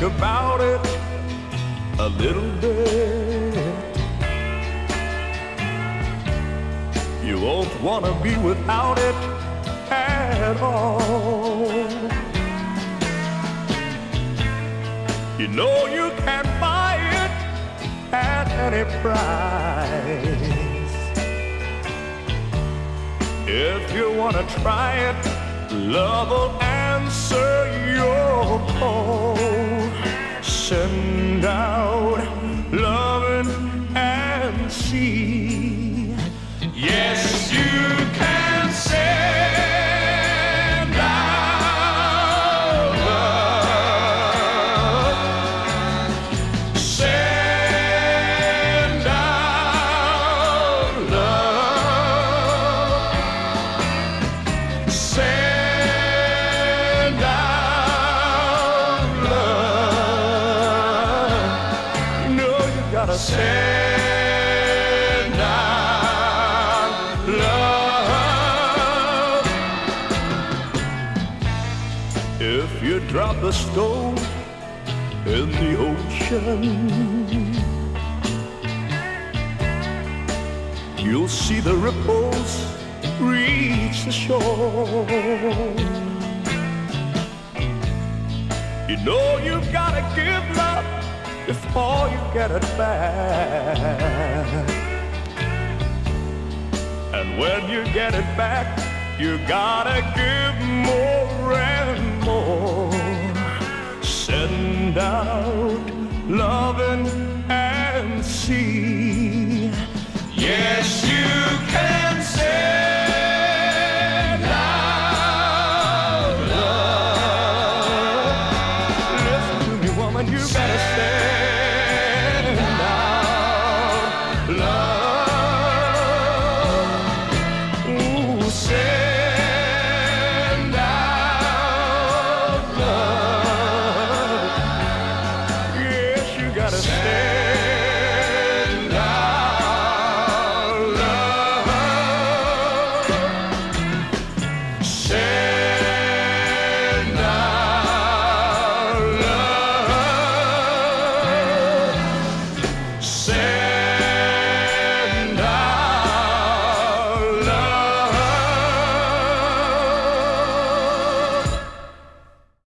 about it a little bit. You won't want to be without it at all. You know you can't buy it at any price. If you want to try it, love will answer your call. Send out loving and see. Yes, you can send out love. Send out love. Send out love. No, you gotta send out love. If you drop a stone in the ocean, you'll see the ripples reach the shore. You know you've gotta give love before you get it back. And when you get it back, you gotta give